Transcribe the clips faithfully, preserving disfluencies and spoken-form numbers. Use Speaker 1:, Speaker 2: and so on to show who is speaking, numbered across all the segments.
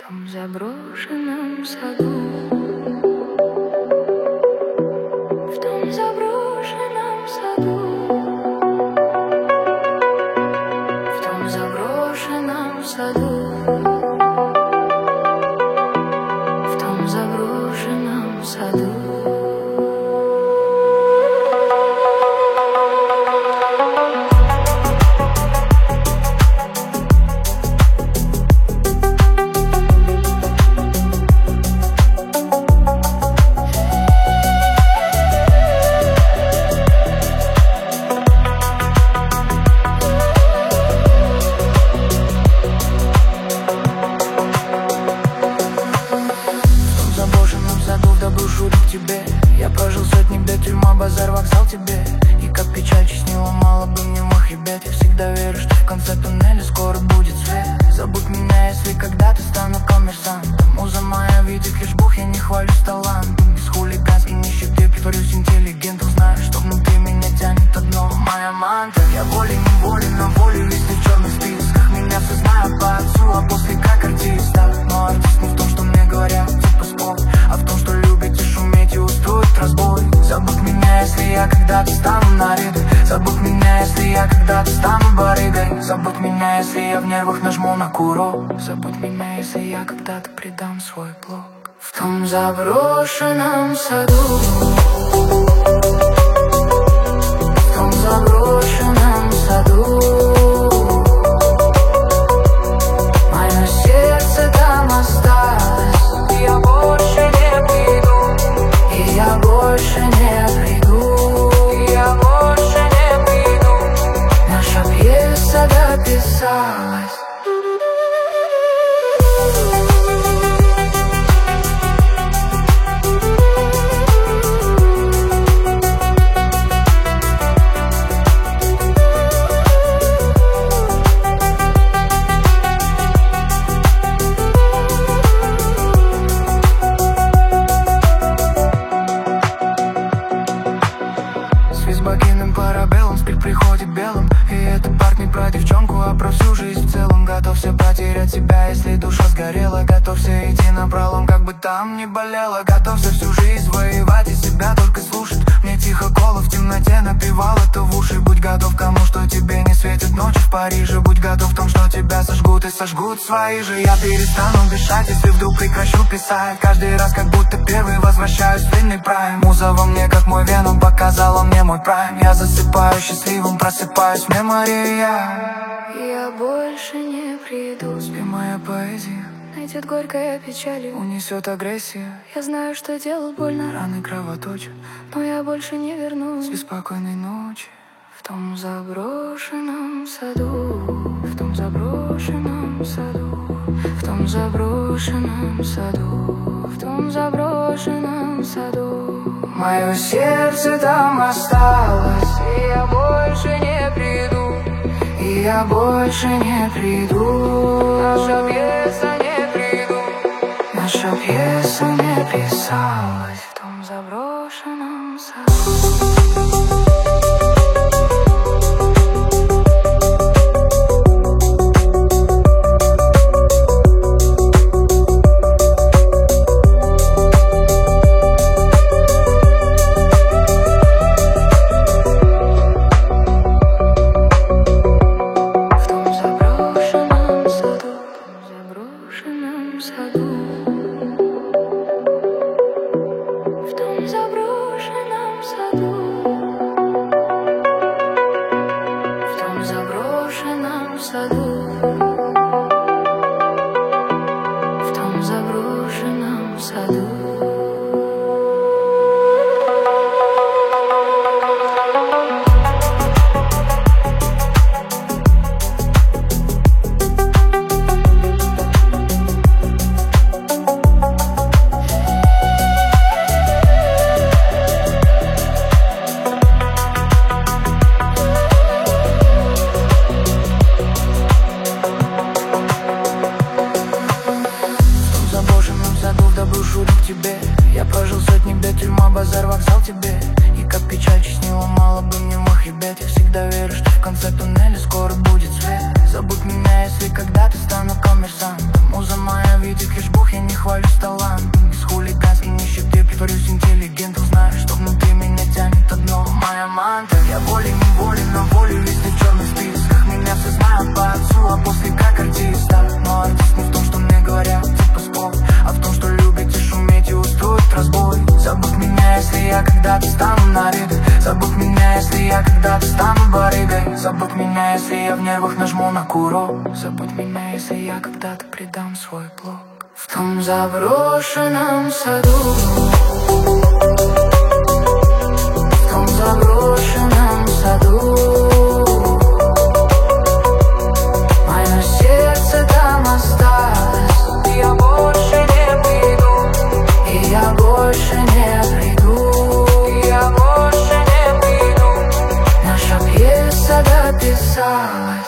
Speaker 1: том заброшенном саду, в том заброшенном саду, в том заброшенном саду, в том заброшенном саду.
Speaker 2: Я прожил сотни бед, тюрьма, базар, вокзал тебе. И как печаль честнила, мало бы мне в моих ребят. Я всегда верю, что в конце туннеля скоро будет свет. Забудь меня, если когда-то стану коммерсантом. Муза моя видит лишь Бог, я не хвалюсь талантом. Без хулиганской нищеты притворюсь интеллигентом. Знаю, что внутри меня тянет одно, моя мантра. Я волей-неволей на воле, весь в черных списках. Меня все знают по отцу, а после как артиста. Но артист не в том, что мне говорят, типа спорт, а в том, что любите шуметь и устроить разбой. Забудь меня, если я когда-то стану нарядой. Забудь меня, если я когда-то стану барыгой. Забудь меня, если я в нервах нажму на курок. Забудь меня, если я когда-то предам свой блог. В том заброшенном саду, в том заброшенном саду, мое сердце там осталось. И я больше не приду, и я больше не приду, и я больше не приду. Наша пьеса дописалась. Приходит белым, и это парк не про девчонку, а про всю жизнь в целом. Готовься потерять себя, если душа сгорела. Готовься идти напролом, как бы там ни болело. Готовься всю жизнь воевать и себя только слушать. Мне тихо коло в темноте напевал это в уши. Будь готов к тому, что тебе не светит ночи в Париже. Будь готов к тому, что тебя сожгут и сожгут свои же. Я перестану дышать, если вдруг прекращу писать. Каждый раз как будто первый возвращаюсь в длинный прайм. Муза во мне, как мой веном, показала мне мой прайм. Я засыпаю счастливым, просыпаюсь в мемории. Я больше не приду. Спи, моя поэзия найдет горькая печаль, унесет агрессия. Я знаю, что делал больно, раны кровоточат, но я больше не вернусь. Беспокойной ночи. В том заброшенном саду, в том заброшенном саду, в том заброшенном саду, в том заброшенном саду. Мое сердце там осталось, и я больше не приду, и я больше не приду. Наша пьеса не приду, наша пьеса не писалась в том заброшенном саду. В том заброшенном саду. Я прожил сотни бед, тюрьма, базар, вокзал тебе. И как печаль честнила, мало бы мне в моих ребят. Я всегда верю, что в конце туннеля скоро будет свет. Забудь меня, если когда-то стану коммерсантом. Муза моя видит лишь когда-то стану барыгой. Забудь меня, если я в нервах нажму на курок. Забудь меня, если я когда-то предам свой блог.
Speaker 1: В том заброшенном саду, в том заброшенном саду, мое сердце там осталось.
Speaker 2: И я больше не приду,
Speaker 1: и я больше не приду,
Speaker 2: и я больше не приду.
Speaker 1: наша пьеса дописалась.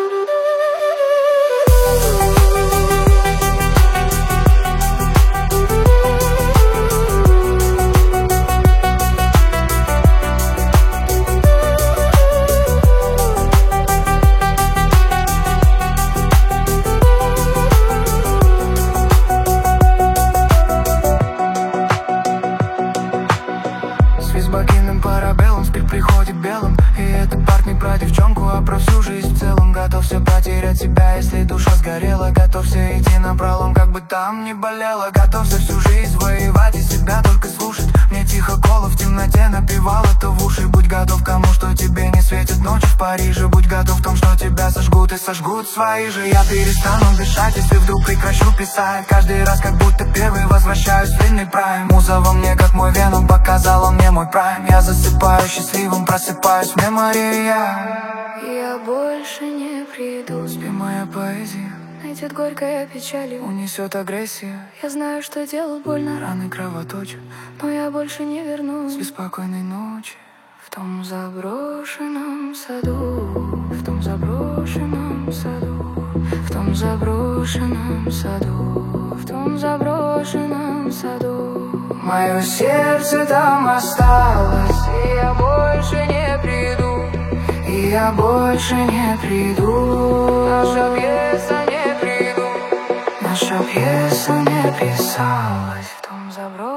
Speaker 2: С богиным парабеллум, спирт приходит белым. И это парк не про девчонку, а про всю жизнь в целом. Готовься потерять себя, если душа сгорела. Готовься идти напролом, как бы там ни болело. Готовься всю жизнь воевать и себя только слушать. Мне тихо кола в темноте напевал это в уши. Будь готов к тому, что тебе не светит ночи в Париже. Будь готов к тому, что тебя сожгут и сожгут свои же. Я перестану дышать, если вдруг прекращу писать. Каждый раз как будто первый возвращаюсь в длинный прайм. Муза во мне, как мой веном, показала мне мой прайм. Я засыпаю счастливым, просыпаюсь в мемории.
Speaker 1: Я больше не приду,
Speaker 2: Спи, моя поэзия,
Speaker 1: найдет горькая печаль,
Speaker 2: унесет агрессия.
Speaker 1: я знаю, что делал больно,
Speaker 2: Раны кровоточат,
Speaker 1: но я больше не вернусь.
Speaker 2: беспокойной ночи.
Speaker 1: В том заброшенном саду, в том заброшенном саду, в том заброшенном саду, в том заброшенном саду.
Speaker 2: Мое сердце там осталось,
Speaker 1: И я больше не приду,
Speaker 2: и я больше не приду.
Speaker 1: наша пьеса не приду,
Speaker 2: Наша пьеса не писалась.
Speaker 1: в том заброшенном